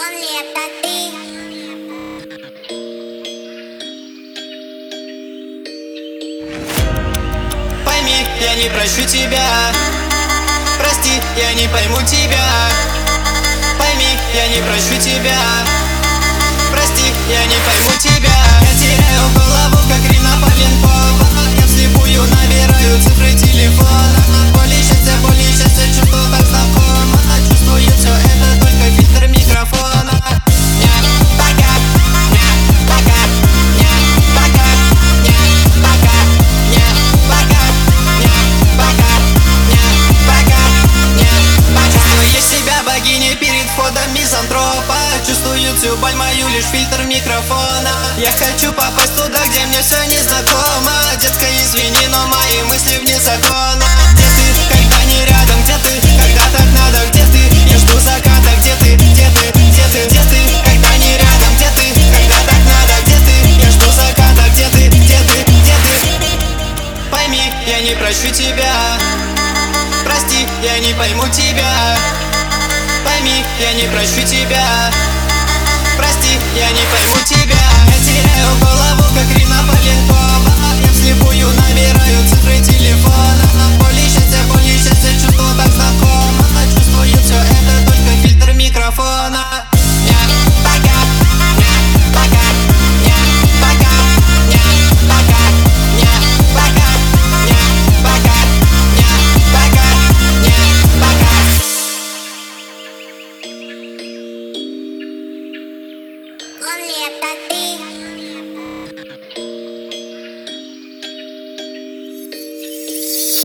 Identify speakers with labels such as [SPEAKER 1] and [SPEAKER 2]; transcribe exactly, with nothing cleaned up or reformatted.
[SPEAKER 1] Он ли это ты?
[SPEAKER 2] Пойми, я не прощу тебя. Прости, я не пойму тебя. Пойми, я не прощу тебя. Прости, я не пойму тебя. Я теряю голову, как Рина Павленкова. Я вслепую набираю цифры телефона. Боли счастья, боли счастья, чувство так знакомо. Чувствую все это, только фильтр микрофона. Нет, пока, нет, пока, нет, пока, нет, пока, нет, пока, нет, пока, нет, пока, нет, пока. Чувствую себя богиней перед входом мизантропа. Чувствую всю боль мою, лишь фильтр микрофона. Я хочу попасть туда, где мне все незнакомо. Детка, извини, но мои мысли вне закона. Где ты, когда не рядом? Где ты, когда так надо? Где ты? Я жду заката. Где ты, где ты, где ты, где ты, когда не рядом? Где ты, когда так надо? Где ты? Я жду заката. Где ты, где ты, где ты? Пойми, я не прощу тебя. Прости, я не пойму тебя. Пойми, я не прощу тебя. Прости, я не пойму тебя. Я теряю голову, как Рина Павленкова. Я вслепую набираю цифры телефона.